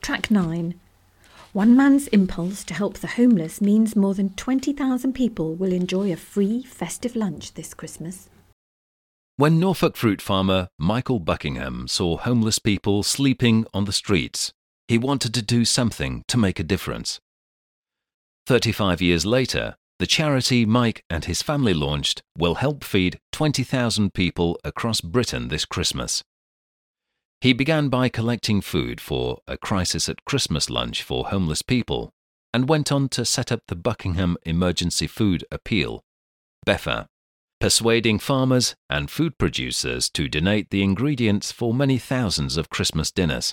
Track 9. One man's impulse to help the homeless means more than 20,000 people will enjoy a free festive lunch this Christmas. When Norfolk fruit farmer Michael Buckingham saw homeless people sleeping on the streets, he wanted to do something to make a difference. 35 years later, the charity Mike and his family launched will help feed 20,000 people across Britain this Christmas. He began by collecting food for a Crisis at Christmas lunch for homeless people and went on to set up the Buckingham Emergency Food Appeal, BEFA, persuading farmers and food producers to donate the ingredients for many thousands of Christmas dinners.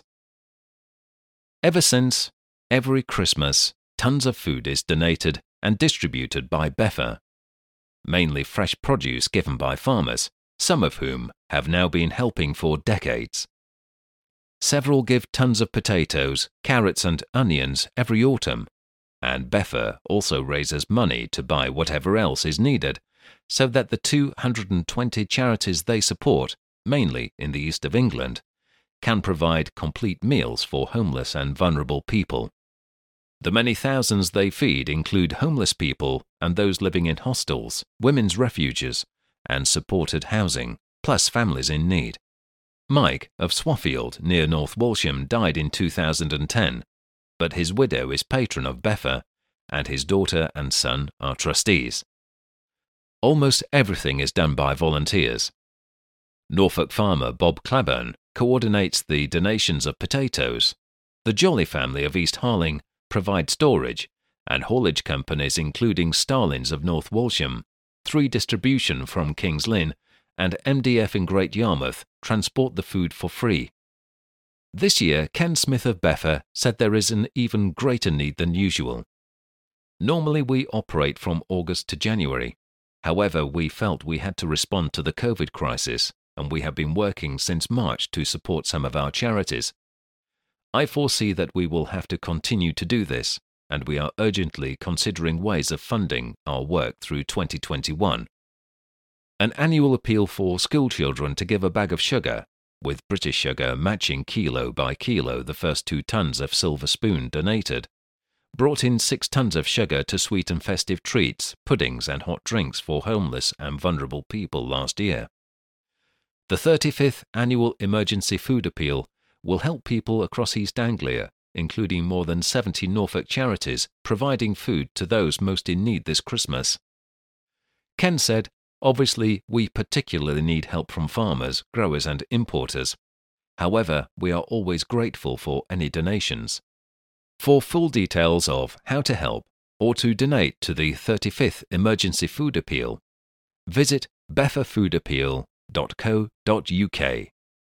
Ever since, every Christmas, tons of food is donated and distributed by BEFA, mainly fresh produce given by farmers, some of whom have now been helping for decades. Several give tons of potatoes, carrots and onions every autumn, and BEFA also raises money to buy whatever else is needed, so that the 220 charities they support, mainly in the east of England, can provide complete meals for homeless and vulnerable people. The many thousands they feed include homeless people and those living in hostels, women's refuges, and supported housing, plus families in need. Mike of Swaffield, near North Walsham, died in 2010, but his widow is patron of BEFA, and his daughter and son are trustees. Almost everything is done by volunteers. Norfolk farmer Bob Claburn coordinates the donations of potatoes. The Jolly family of East Harling provide storage, and haulage companies including Starlins of North Walsham, 3 Distribution from Kings Lynn, and MDF in Great Yarmouth transport the food for free. This year, Ken Smith of BEFA said there is an even greater need than usual. Normally we operate from August to January. However, we felt we had to respond to the COVID crisis, and we have been working since March to support some of our charities. I foresee that we will have to continue to do this, and we are urgently considering ways of funding our work through 2021. An annual appeal for schoolchildren to give a bag of sugar, with British Sugar matching kilo by kilo the first 2 tons of Silver Spoon donated, brought in 6 tons of sugar to sweeten festive treats, puddings and hot drinks for homeless and vulnerable people last year. The 35th Annual Emergency Food Appeal will help people across East Anglia, including more than 70 Norfolk charities, providing food to those most in need this Christmas. Ken said, "Obviously, we particularly need help from farmers, growers and importers. However, we are always grateful for any donations." For full details of how to help or to donate to the 35th Emergency Food Appeal, visit befafoodappeal.co.uk.